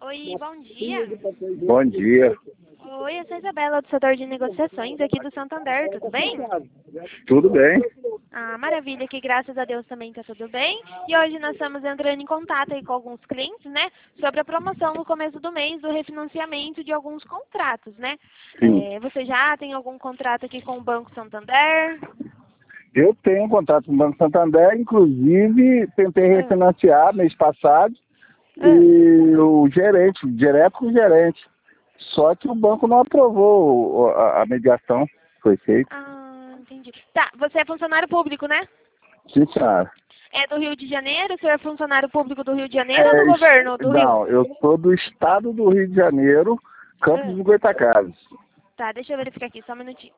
Oi, bom dia. Bom dia. Oi, eu sou a Isabela, do setor de negociações aqui do Santander, tudo bem? Tudo bem? Ah, maravilha, que graças a Deus também tá tudo bem. E hoje nós estamos entrando em contato aí com alguns clientes, né, sobre a promoção no começo do mês do refinanciamento de alguns contratos, né? Sim. Você já tem algum contrato aqui com o Banco Santander? Eu tenho contato com o Banco Santander, inclusive tentei refinanciar mês passado e o gerente, direto com o gerente. Só que o banco não aprovou a mediação que foi feita. Ah, entendi. Tá, você é funcionário público, né? Sim, senhora. É do Rio de Janeiro? O senhor é funcionário público do Rio de Janeiro ou do governo do Rio? Não, eu sou do estado do Rio de Janeiro, Campos do Goytacazes. Tá, deixa eu verificar aqui, só um minutinho.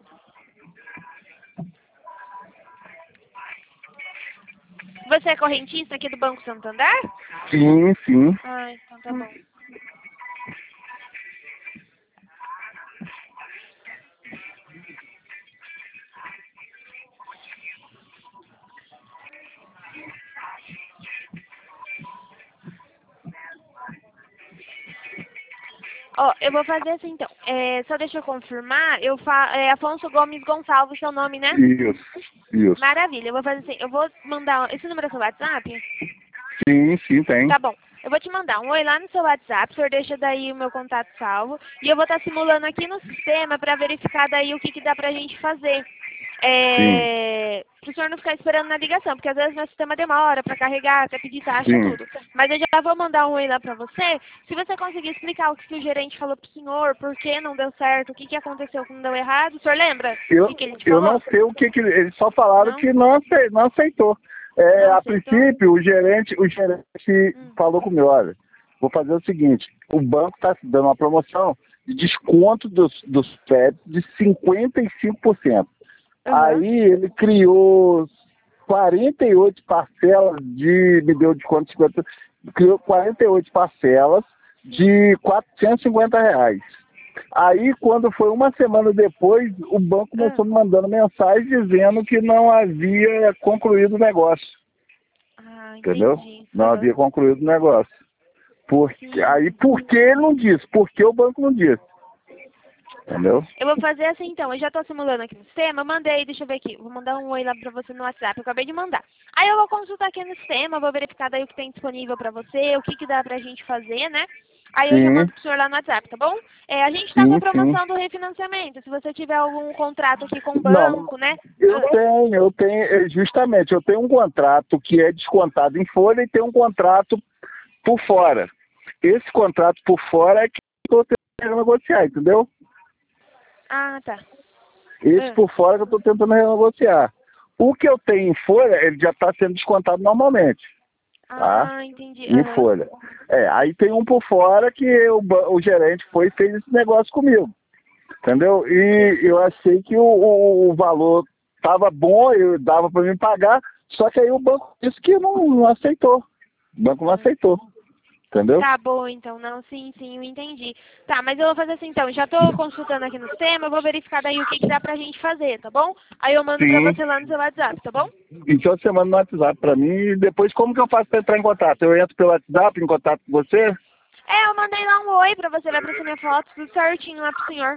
Você é correntista aqui do Banco Santander? Sim, sim. Ah, então tá bom. Ó, eu vou fazer assim então. Só deixa eu confirmar. Afonso Gomes Gonçalves, seu nome, né? Isso. Maravilha, eu vou fazer assim. Eu vou mandar. Esse número é seu WhatsApp? Sim, tem. Tá bom. Eu vou te mandar um oi lá no seu WhatsApp, o senhor deixa daí o meu contato salvo. E eu vou estar simulando aqui no sistema para verificar daí o que dá pra gente fazer. Sim. Pro senhor não ficar esperando na ligação, porque às vezes meu sistema demora para carregar, até pedir taxa e Sim. tudo. Mas eu já vou mandar um oi lá para você. Se você conseguir explicar o que o gerente falou pro senhor, por que não deu certo, o que aconteceu que não deu errado, o senhor lembra? O que ele te Eu falou? não sei o que eles só falaram Não? que não aceitou. Não A aceitou? princípio, o gerente falou comigo, olha, vou fazer o seguinte, o banco está dando uma promoção de desconto dos créditos de 55%. Aí ele criou 48 parcelas me deu desconto de 50%, criou 48 parcelas de R$ 450. Aí, quando foi uma semana depois, o banco começou me mandando mensagem dizendo que não havia concluído o negócio. Ah, Entendeu? entendi. Não havia concluído o negócio. Por que ele não disse? Por que o banco não disse? Entendeu? Eu vou fazer assim então, eu já tô simulando aqui no sistema, eu mandei, deixa eu ver aqui, vou mandar um oi lá pra você no WhatsApp, eu acabei de mandar. Aí eu vou consultar aqui no sistema, vou verificar daí o que tem disponível pra você, o que dá pra gente fazer, né? Aí eu já mando pro senhor lá no WhatsApp, tá bom? A gente tá com a promoção do refinanciamento, se você tiver algum contrato aqui com o banco, né? Eu tenho, justamente, eu tenho um contrato que é descontado em folha e tenho um contrato por fora. Esse contrato por fora é que eu estou tentando negociar, entendeu? Ah, tá. Esse por fora que eu estou tentando renegociar. O que eu tenho em folha, ele já está sendo descontado normalmente. Tá? Ah, entendi. Em folha. Aí tem um por fora que o gerente foi e fez esse negócio comigo. Entendeu? E eu achei que o valor estava bom, eu dava para mim pagar, só que aí o banco disse que não aceitou. O banco não aceitou. Entendeu? Tá bom, então. Não, sim, eu entendi. Tá, mas eu vou fazer assim, então. Já tô consultando aqui no sistema, eu vou verificar daí o que dá pra gente fazer, tá bom? Aí eu mando pra você lá no seu WhatsApp, tá bom? Então você manda no WhatsApp pra mim e depois como que eu faço pra entrar em contato? Eu entro pelo WhatsApp em contato com você? Eu mandei lá um oi pra você, vai aparecer minha foto, tudo certinho lá pro senhor.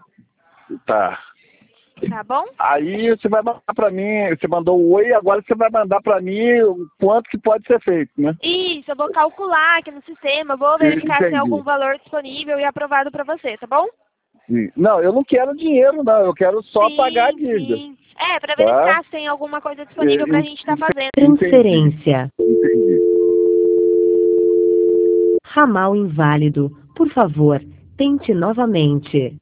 Tá. Tá bom? Aí você vai mandar pra mim, você mandou o oi, agora você vai mandar pra mim o quanto que pode ser feito, né? Isso, eu vou calcular aqui no sistema, vou verificar se tem algum valor disponível e aprovado pra você, tá bom? Sim. Não, eu não quero dinheiro, não, eu quero só pagar a dívida. Sim. Pra verificar se tem alguma coisa disponível pra gente estar fazendo. Transferência. Entendi. Ramal inválido. Por favor, tente novamente.